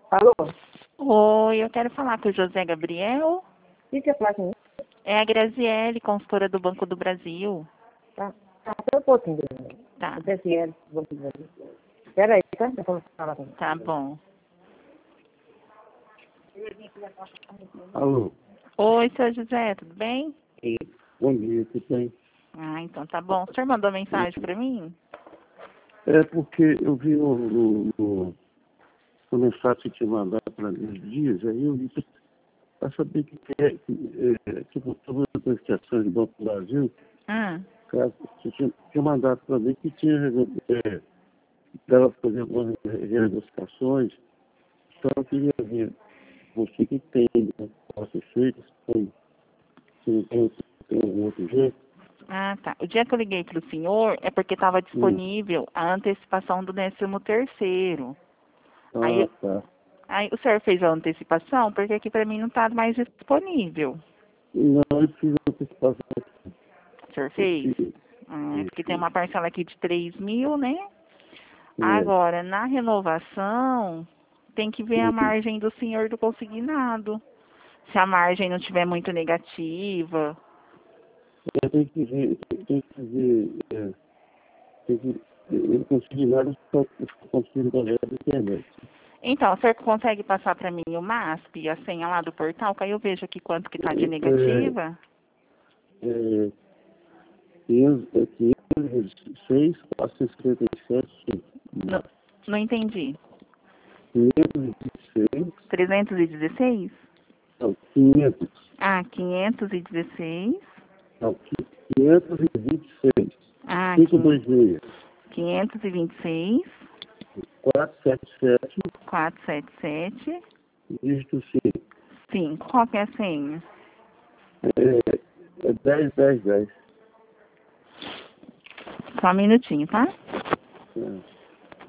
Alô? Oi, eu quero falar com o José Gabriel. O que é falar com ele? É a Graziele, consultora do Banco do Brasil. Tá, só um pouquinho. Tá, O PSL, vou dizer. Espera aí, tá? Eu vou falar com ele. tá bom. Alô, Oi, seu José, tudo bem? bom dia, tudo bem? Ah, então tá bom. O senhor mandou mensagem pra mim? É porque eu vi no mensagem que tinha mandado para mim uns dias, aí eu vi para saber que sobre as prestações do Banco do Brasil, Ah, cara, você tinha mandado para mim que tinha dava para fazer algumas renegociações, então eu queria ver você que tem, né, pode ser feito, se não tem algum outro jeito. tá. O dia que eu liguei pro senhor é porque estava Hum. disponível a antecipação do 13º. Ah, Aí, tá. aí o senhor fez a antecipação porque aqui pra mim não tá mais disponível. Não, eu fiz a antecipação. O senhor Eu fez? fiz. É porque tem uma parcela aqui de 3.000, né? É. Agora, na renovação, tem que ver a Hum. margem do senhor do consignado. Se a margem não tiver muito negativa. Eu tenho que ver, eu não consegui nada, só consigo olhar na internet. Então, o senhor consegue passar para mim o MASP, a senha lá do portal, que aí eu vejo aqui quanto que está de É, negativa? é, 506, 457, Não, não entendi. 516, 316? não, 500, Ah, 516. não, 526, Ah, 526, 526, 477, 477, dígito 5, 5. Qual que é a senha? é 10, 10, 10. Só um minutinho, tá? É.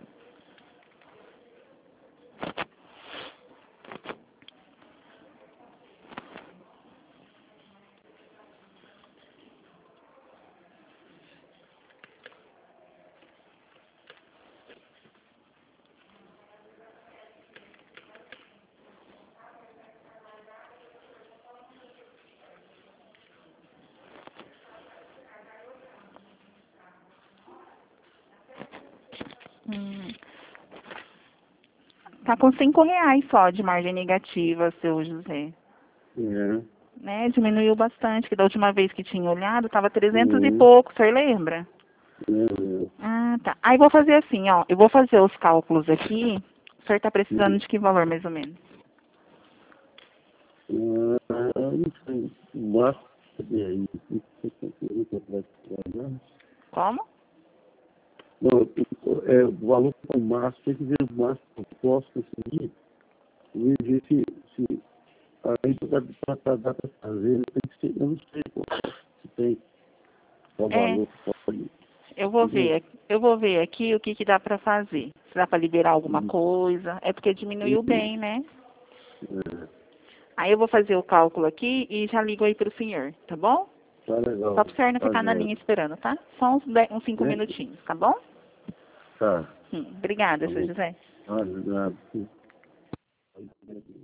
Hum. Tá com R$ 5 só de margem negativa, seu José. É. Né? Diminuiu bastante, que da última vez que tinha olhado, tava 300 e Uhum. pouco, o senhor lembra? É. Ah, tá. Aí vou fazer assim, ó. Eu vou fazer os cálculos aqui. O senhor tá precisando Uhum. de que valor, mais ou menos? Não sei, basta saber aí, o que vai trabalhar. Como? Não, o valor para o máximo, tem que ver o máximo que eu posso conseguir, e ver se aí para dar para fazer, tem que ser, eu não sei se tem qual É, valor que pode. eu vou ver aqui o que que dá pra fazer. Se dá pra liberar alguma Uhum. coisa. É porque diminuiu Uhum. bem, né? É, Aí eu vou fazer o cálculo aqui e já ligo aí pro senhor, tá bom? tá Só legal, pro senhor não tá ficar na joia. linha esperando, tá? Só uns 5 Né? minutinhos, tá bom? Tá, Obrigada, tá seu bom. José. Ah, obrigado.